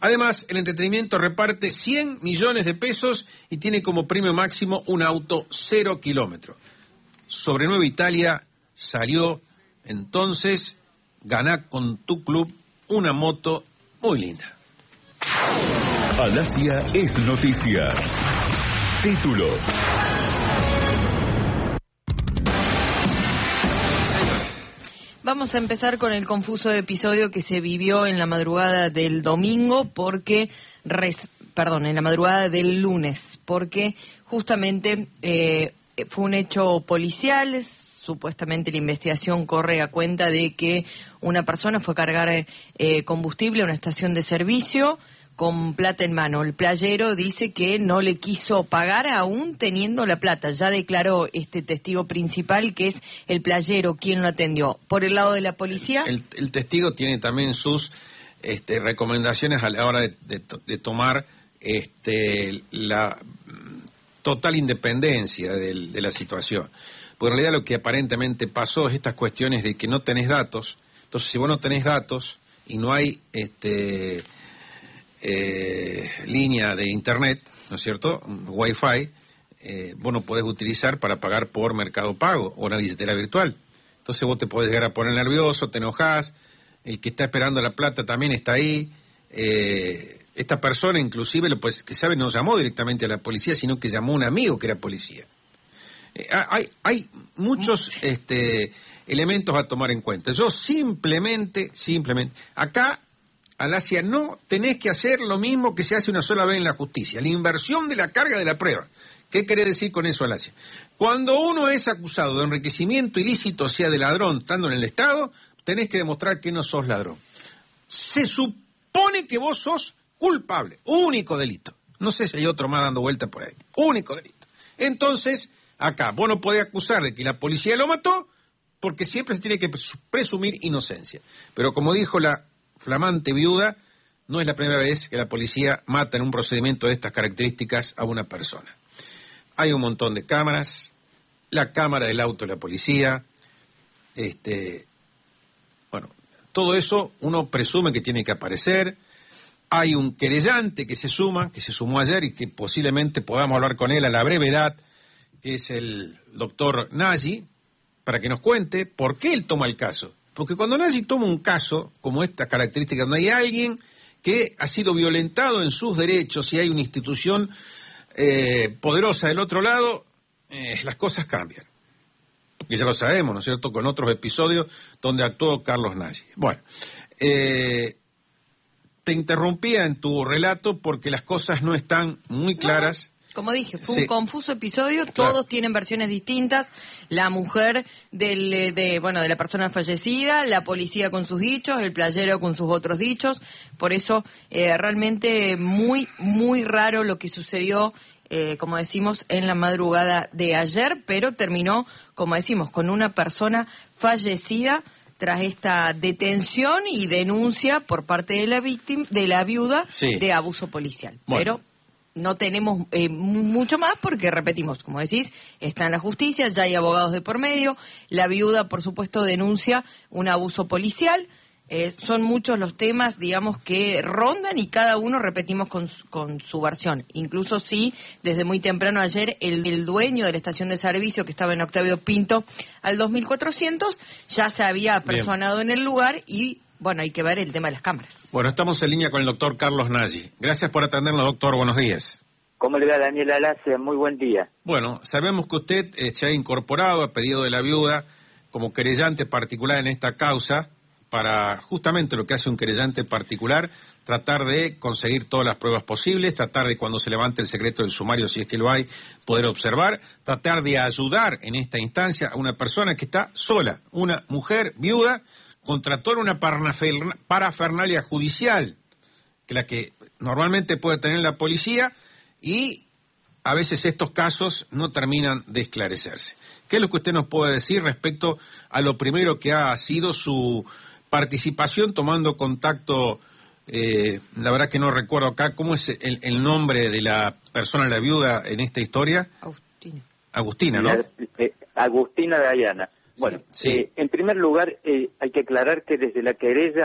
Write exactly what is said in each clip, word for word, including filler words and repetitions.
Además, el entretenimiento reparte cien millones de pesos y tiene como premio máximo un auto cero kilómetro. Sobre Nueva Italia salió entonces, ganá con tu club una moto muy linda. Alasia es noticia. Títulos. Vamos a empezar con el confuso episodio que se vivió en la madrugada del domingo, porque, res, perdón, en la madrugada del lunes, porque justamente eh, fue un hecho policial. Supuestamente la investigación corre a cuenta de que una persona fue a cargar eh, combustible a una estación de servicio con plata en mano. El playero dice que no le quiso pagar aún teniendo la plata. Ya declaró este testigo principal, que es el playero, quien lo atendió. Por el lado de la policía... El, el testigo tiene también sus este, recomendaciones a la hora de, de, de tomar este, la total independencia de, de la situación. Porque en realidad lo que aparentemente pasó es estas cuestiones de que no tenés datos. Entonces, si vos no tenés datos y no hay... este Eh, línea de internet, ¿no es cierto?, Wi-Fi, eh, vos no podés utilizar para pagar por Mercado Pago o una billetera virtual. Entonces vos te podés llegar a poner nervioso, te enojás, el que está esperando la plata también está ahí. Eh, esta persona inclusive, lo pues, que sabe, no llamó directamente a la policía, sino que llamó a un amigo que era policía. Eh, hay, hay muchos este, elementos a tomar en cuenta. Yo simplemente, simplemente, acá... Alasia, no tenés que hacer lo mismo que se hace una sola vez en la justicia, la inversión de la carga de la prueba. ¿Qué querés decir con eso, Alasia? Cuando uno es acusado de enriquecimiento ilícito, o sea, de ladrón, estando en el Estado, tenés que demostrar que no sos ladrón. Se supone que vos sos culpable, único delito. No sé si hay otro más dando vuelta por ahí, único delito. Entonces, acá, vos no podés acusar de que la policía lo mató, porque siempre se tiene que presumir inocencia. Pero como dijo la flamante viuda, no es la primera vez que la policía mata en un procedimiento de estas características a una persona. Hay un montón de cámaras, la cámara del auto de la policía, este, bueno, todo eso uno presume que tiene que aparecer. Hay un querellante que se suma, que se sumó ayer y que posiblemente podamos hablar con él a la brevedad, que es el doctor Nagy, para que nos cuente por qué él toma el caso. Porque cuando Nagy toma un caso como esta característica, donde hay alguien que ha sido violentado en sus derechos y hay una institución eh, poderosa del otro lado, eh, las cosas cambian. Y ya lo sabemos, ¿no es cierto?, con otros episodios donde actuó Carlos Nagy. Bueno, eh, te interrumpía en tu relato porque las cosas no están muy claras. Como dije, fue sí. un confuso episodio, Claro. Todos tienen versiones distintas, la mujer del, de, bueno, de la persona fallecida, la policía con sus dichos, el playero con sus otros dichos, por eso eh, realmente muy, muy raro lo que sucedió, eh, como decimos, en la madrugada de ayer, pero terminó, como decimos, con una persona fallecida tras esta detención y denuncia por parte de la víctima, de la viuda, sí. de abuso policial. Bueno. Pero no tenemos eh, mucho más porque, repetimos, como decís, está en la justicia, ya hay abogados de por medio, la viuda, por supuesto, denuncia un abuso policial, eh, son muchos los temas, digamos, que rondan y cada uno, repetimos, con, con su versión. Incluso sí, desde muy temprano ayer, el, el dueño de la estación de servicio que estaba en Octavio Pinto al dos mil cuatrocientos ya se había apersonado en el lugar y... Bueno, hay que ver el tema de las cámaras. Bueno, estamos en línea con el doctor Carlos Nagy. Gracias por atendernos, doctor. Buenos días. ¿Cómo le va, Daniel Alasia? Muy buen día. Bueno, sabemos que usted eh, se ha incorporado a pedido de la viuda como querellante particular en esta causa para justamente lo que hace un querellante particular, tratar de conseguir todas las pruebas posibles, tratar de cuando se levante el secreto del sumario, si es que lo hay, poder observar, tratar de ayudar en esta instancia a una persona que está sola, una mujer viuda, contrató una parafernalia judicial, que la que normalmente puede tener la policía, y a veces estos casos no terminan de esclarecerse. ¿Qué es lo que usted nos puede decir respecto a lo primero que ha sido su participación tomando contacto? Eh, la verdad que no recuerdo acá, ¿cómo es el, el nombre de la persona, la viuda, en esta historia? Agustina. Agustina, ¿no? La, eh, Agustina Dayana. Bueno, sí. eh, en primer lugar, eh, hay que aclarar que desde la querella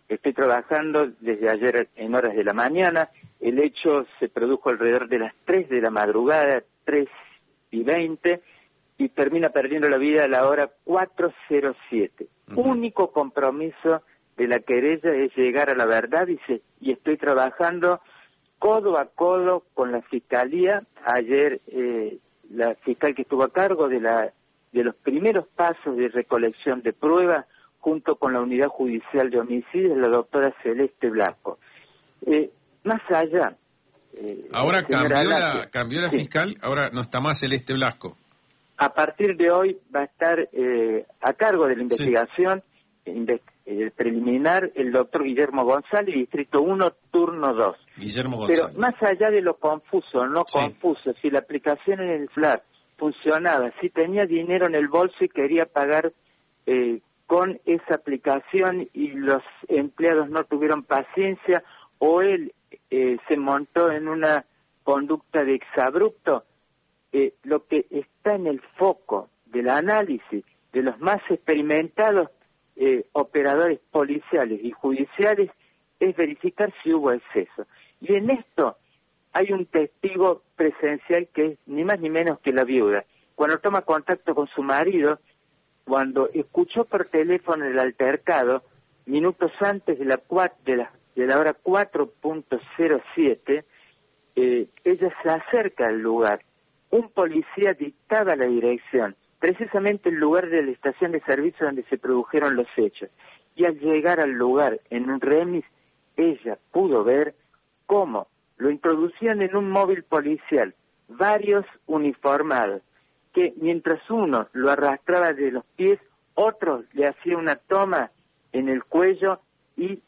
Estoy trabajando desde ayer en horas de la mañana. El hecho se produjo alrededor de las tres de la madrugada, tres y veinte, y termina perdiendo la vida a la hora cuatro cero siete. Uh-huh. Único compromiso de la querella es llegar a la verdad, dice, y estoy trabajando codo a codo con la Fiscalía. Ayer eh, la fiscal que estuvo a cargo de, la, de los primeros pasos de recolección de pruebas, junto con la Unidad Judicial de Homicidios, la doctora Celeste Blasco. Eh, más allá... Eh, ahora cambió Alacia, la, cambió la sí. fiscal, ahora no está más Celeste Blasco. A partir de hoy va a estar eh, a cargo de la investigación sí. inve eh, preliminar el doctor Guillermo González, Distrito uno, Turno dos. Guillermo González. Pero más allá de lo confuso, no sí. confuso, si la aplicación en el F L A R funcionaba, si tenía dinero en el bolso y quería pagar eh, con esa aplicación y los empleados no tuvieron paciencia, o él eh, se montó en una conducta de exabrupto, eh, lo que está en el foco del análisis de los más experimentados eh, operadores policiales y judiciales es verificar si hubo exceso. Y en esto hay un testigo presencial que es ni más ni menos que la viuda. Cuando toma contacto con su marido, cuando escuchó por teléfono el altercado, minutos antes de la, de la, de la hora cuatro cero siete, eh, ella se acerca al lugar. Un policía dictaba la dirección, precisamente el lugar de la estación de servicio donde se produjeron los hechos. Y al llegar al lugar, en un remis, ella pudo ver cómo lo introducían en un móvil policial, varios uniformados, que mientras uno lo arrastraba de los pies, otro le hacía una toma en el cuello y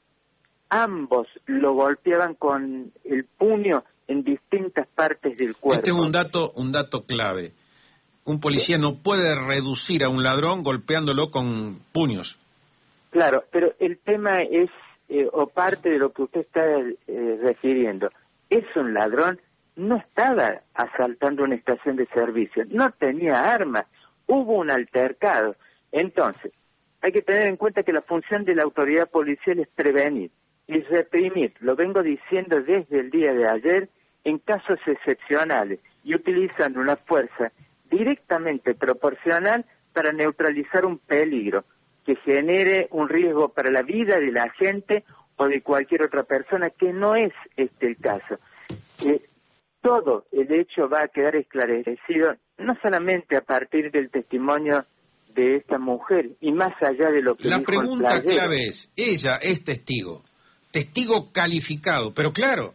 ambos lo golpeaban con el puño en distintas partes del cuerpo. Este es un dato, un dato clave. Un policía no puede reducir a un ladrón golpeándolo con puños. Claro, pero el tema es, eh, o parte de lo que usted está eh, refiriendo, es un ladrón. No estaba asaltando una estación de servicio, no tenía armas, hubo un altercado. Entonces, hay que tener en cuenta que la función de la autoridad policial es prevenir y reprimir, lo vengo diciendo desde el día de ayer, en casos excepcionales y utilizando una fuerza directamente proporcional para neutralizar un peligro que genere un riesgo para la vida de la gente o de cualquier otra persona, que no es este el caso. Eh, Todo el hecho va a quedar esclarecido, no solamente a partir del testimonio de esta mujer, y más allá de lo que la dijo el pregunta playero. clave es, ella es testigo, testigo calificado, pero claro,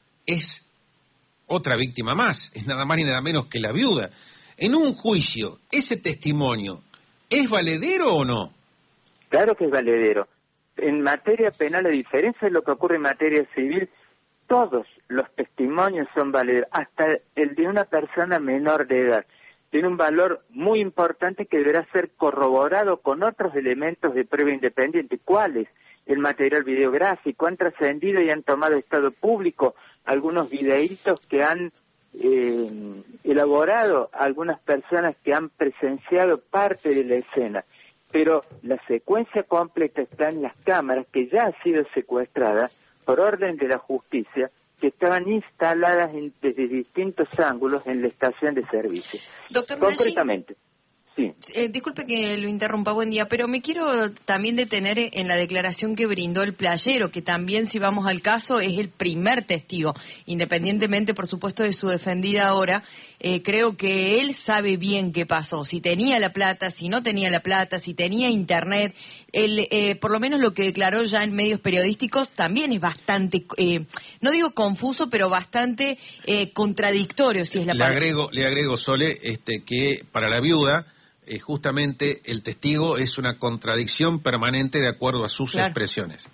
es otra víctima más, es nada más ni nada menos que la viuda. En un juicio, ¿ese testimonio es valedero o no? Claro que es valedero. En materia penal, a diferencia de lo que ocurre en materia civil, todos los testimonios son valideros, hasta el de una persona menor de edad. Tiene un valor muy importante que deberá ser corroborado con otros elementos de prueba independiente. ¿Cuáles? El material videográfico. Han trascendido y han tomado estado público algunos videitos que han eh, elaborado algunas personas que han presenciado parte de la escena. Pero la secuencia completa está en las cámaras, que ya ha sido secuestrada por orden de la justicia, que estaban instaladas en, desde distintos ángulos en la estación de servicio. Doctor Concretamente, sí. Eh, disculpe que lo interrumpa, buen día, pero me quiero también detener en la declaración que brindó el playero, que también, si vamos al caso, es el primer testigo, independientemente, por supuesto, de su defendida ahora. Eh, creo que él sabe bien qué pasó, si tenía la plata, si no tenía la plata, si tenía internet. Él, eh, por lo menos lo que declaró ya en medios periodísticos también es bastante, eh, no digo confuso, pero bastante eh, contradictorio, si es la le palabra. agrego, le agrego, Sole, este, que para la viuda, eh, justamente el testigo es una contradicción permanente de acuerdo a sus claro. expresiones.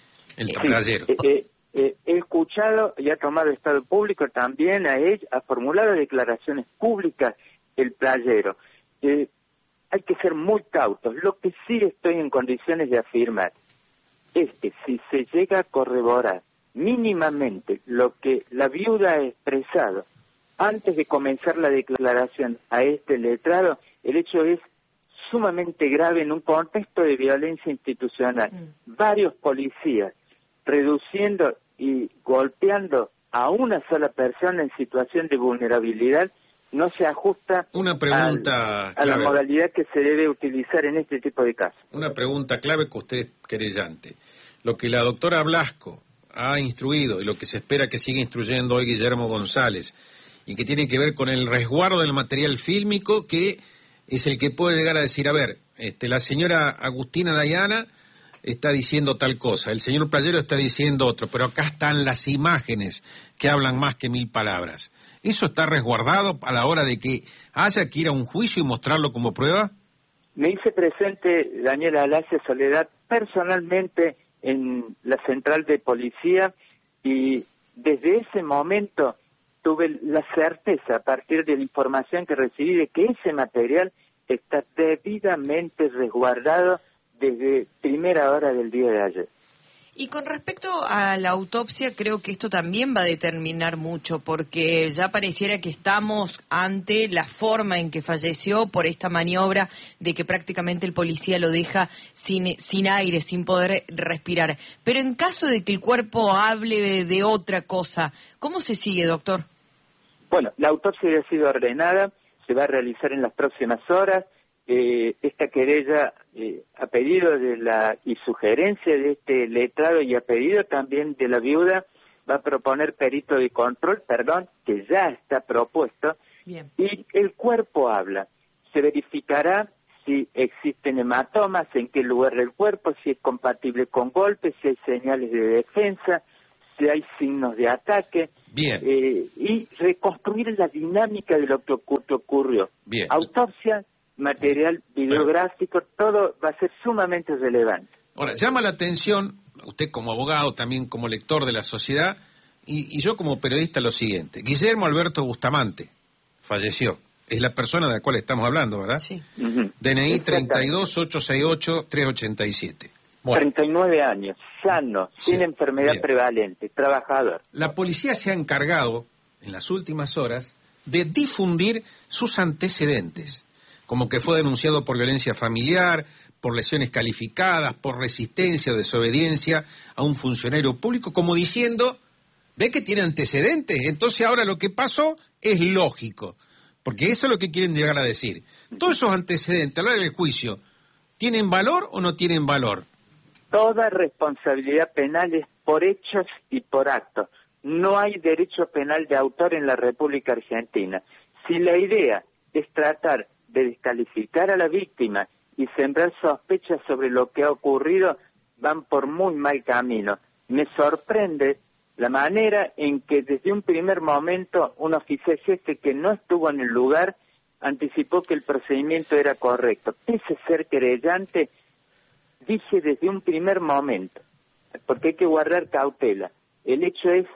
El Sí, playero. eh, eh, eh, he escuchado y ha tomado estado público también, a él, ha formulado declaraciones públicas el playero. Eh, hay que ser muy cautos. Lo que sí estoy en condiciones de afirmar es que si se llega a corroborar mínimamente lo que la viuda ha expresado antes de comenzar la declaración a este letrado, el hecho es sumamente grave en un contexto de violencia institucional. Mm. Varios policías reduciendo y golpeando a una sola persona en situación de vulnerabilidad no se ajusta una pregunta al, a la modalidad que se debe utilizar en este tipo de casos. Una pregunta clave que usted es querellante. Lo que la doctora Blasco ha instruido y lo que se espera que siga instruyendo hoy Guillermo González y que tiene que ver con el resguardo del material fílmico, que es el que puede llegar a decir, a ver, este, la señora Agustina Dayana está diciendo tal cosa, el señor Playero está diciendo otro, pero acá están las imágenes que hablan más que mil palabras. ¿Eso está resguardado a la hora de que haya que ir a un juicio y mostrarlo como prueba? Me hice presente, Daniela Alacia Soledad, personalmente en la central de policía, y desde ese momento tuve la certeza, a partir de la información que recibí, de que ese material está debidamente resguardado desde primera hora del día de ayer. Y con respecto a la autopsia, creo que esto también va a determinar mucho, porque ya pareciera que estamos ante la forma en que falleció por esta maniobra de que prácticamente el policía lo deja sin, sin aire, sin poder respirar. Pero en caso de que el cuerpo hable de, de otra cosa, ¿cómo se sigue, doctor? Bueno, la autopsia ya ha sido ordenada, se va a realizar en las próximas horas. Eh, esta querella, eh, a pedido de la y sugerencia de este letrado y a pedido también de la viuda, va a proponer perito de control, perdón, que ya está propuesto. Bien. Y el cuerpo habla. Se verificará si existen hematomas, en qué lugar del cuerpo, si es compatible con golpes, si hay señales de defensa, si hay signos de ataque. Bien. Eh, y reconstruir la dinámica de lo que ocurrió. Bien. Autopsia, material videográfico, todo va a ser sumamente relevante. Ahora, llama la atención, usted como abogado, también como lector de la sociedad, y, y yo como periodista, lo siguiente. Guillermo Alberto Bustamante falleció. Es la persona de la cual estamos hablando, ¿verdad? Sí. Uh-huh. D N I treinta y dos, ochocientos sesenta y ocho, trescientos ochenta y siete. Bueno. treinta y nueve años, sano, Sí, sin enfermedad bien. prevalente, trabajador. La policía se ha encargado, en las últimas horas, de difundir sus antecedentes, como que fue denunciado por violencia familiar, por lesiones calificadas, por resistencia o desobediencia a un funcionario público, como diciendo, ve que tiene antecedentes, entonces ahora lo que pasó es lógico, porque eso es lo que quieren llegar a decir. Todos esos antecedentes, a la hora del juicio, ¿tienen valor o no tienen valor? Toda responsabilidad penal es por hechos y por actos. No hay derecho penal de autor en la República Argentina. Si la idea es tratar de descalificar a la víctima y sembrar sospechas sobre lo que ha ocurrido, van por muy mal camino. Me sorprende la manera en que desde un primer momento un oficial jefe que no estuvo en el lugar anticipó que el procedimiento era correcto. Pese a ser querellante, dije desde un primer momento, porque hay que guardar cautela. El hecho es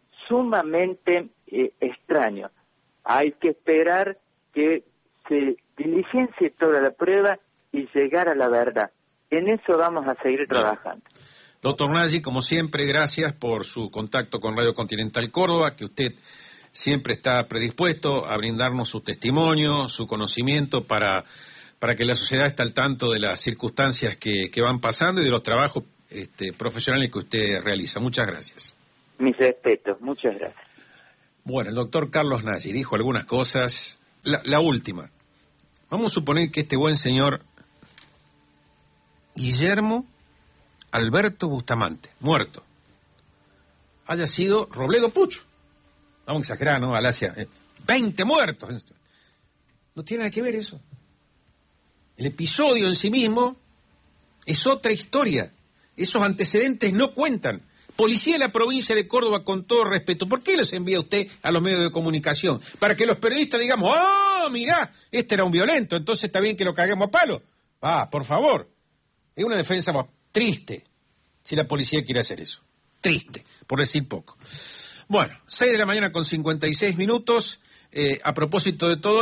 sumamente eh, extraño. Hay que esperar que se diligencie toda la prueba y llegar a la verdad. En eso vamos a seguir trabajando. Doctor Nagy, como siempre, gracias por su contacto con Radio Continental Córdoba, que usted siempre está predispuesto a brindarnos su testimonio, su conocimiento para, para que la sociedad esté al tanto de las circunstancias que, que van pasando y de los trabajos este, profesionales que usted realiza. Muchas gracias. Mis respetos, muchas gracias. Bueno, el doctor Carlos Nagy dijo algunas cosas. La, la última. Vamos a suponer que este buen señor Guillermo Alberto Bustamante, muerto, haya sido Robledo Pucho. Vamos a exagerar, ¿no? Alacia, eh, veinte muertos. No tiene nada que ver eso. El episodio en sí mismo es otra historia. Esos antecedentes no cuentan. Policía de la provincia de Córdoba, con todo respeto, ¿por qué los envía usted a los medios de comunicación? Para que los periodistas digamos, ¡oh, mirá, este era un violento, entonces está bien que lo caguemos a palo! Ah, por favor. Es una defensa triste, si la policía quiere hacer eso. Triste, por decir poco. Bueno, seis de la mañana con cincuenta y seis minutos, eh, a propósito de todo